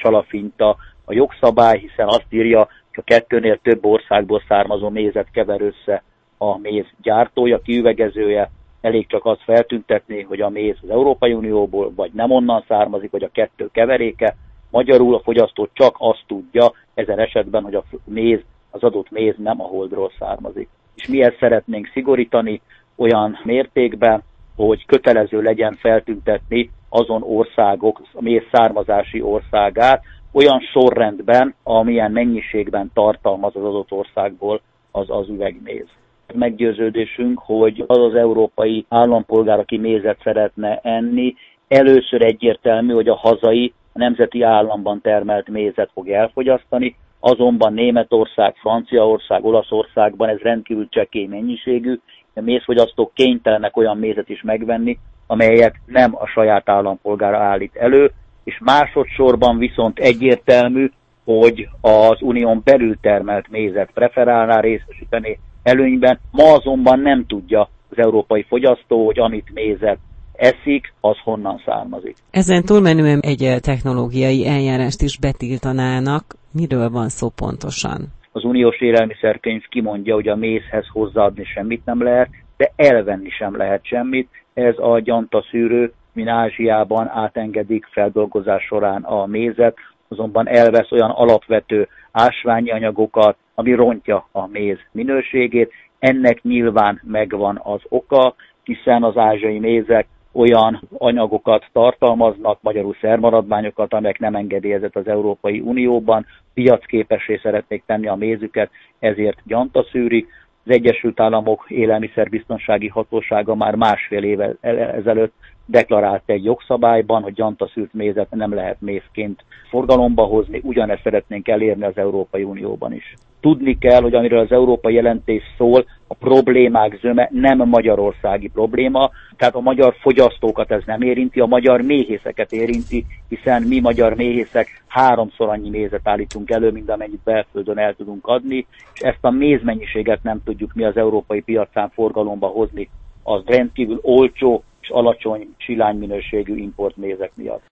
csalafinta a jogszabály, hiszen azt írja, hogy a 2-nél több országból származó mézet kever össze a méz gyártója, kiüvegezője. Elég csak azt feltüntetni, hogy a méz az Európai Unióból, vagy nem onnan származik, vagy a 2 keveréke. Magyarul a fogyasztó csak azt tudja ezen esetben, hogy az adott méz nem a Holdról származik. És mi ezt szeretnénk szigorítani olyan mértékben, hogy kötelező legyen feltüntetni azon országok, a méz származási országát olyan sorrendben, amilyen mennyiségben tartalmaz az adott országból az üvegméz. Meggyőződésünk, hogy az európai állampolgár, aki mézet szeretne enni, először egyértelmű, hogy a hazai, a nemzeti államban termelt mézet fog elfogyasztani, azonban Németország, Franciaország, Olaszországban ez rendkívül csekély mennyiségű, de mézfogyasztók kénytelenek olyan mézet is megvenni, amelyet nem a saját állampolgára állít elő, és másodszorban viszont egyértelmű, hogy az unión belül termelt mézet preferálná részesíteni előnyben. Ma azonban nem tudja az európai fogyasztó, hogy amit mézet eszik, az honnan származik. Ezen túlmenően egy technológiai eljárást is betiltanának. Miről van szó pontosan? Az uniós élelmiszerkönyv kimondja, hogy a mézhez hozzáadni semmit nem lehet, de elvenni sem lehet semmit. Ez a gyantaszűrő, mint Ázsiában átengedik feldolgozás során a mézet, azonban elvesz olyan alapvető ásványi anyagokat, ami rontja a méz minőségét. Ennek nyilván megvan az oka, hiszen az ázsiai mézek olyan anyagokat tartalmaznak, magyarul szermaradványokat, amelyek nem engedélyezett az Európai Unióban, piacképessé szeretnék tenni a mézüket, ezért gyantaszűrik. Az Egyesült Államok Élelmiszerbiztonsági Hatósága már másfél évvel ezelőtt deklarált egy jogszabályban, hogy gyantaszűrt mézet nem lehet mézként forgalomba hozni, ugyanezt szeretnénk elérni az Európai Unióban is. Tudni kell, hogy amiről az európai jelentés szól, a problémák zöme nem magyarországi probléma, tehát a magyar fogyasztókat ez nem érinti, a magyar méhészeket érinti, hiszen mi magyar méhészek 3-szor annyi mézet állítunk elő, mint amennyit belföldön el tudunk adni, és ezt a mézmennyiséget nem tudjuk mi az európai piacán forgalomba hozni, az rendkívül olcsó és alacsony silányminőségű importmézek miatt.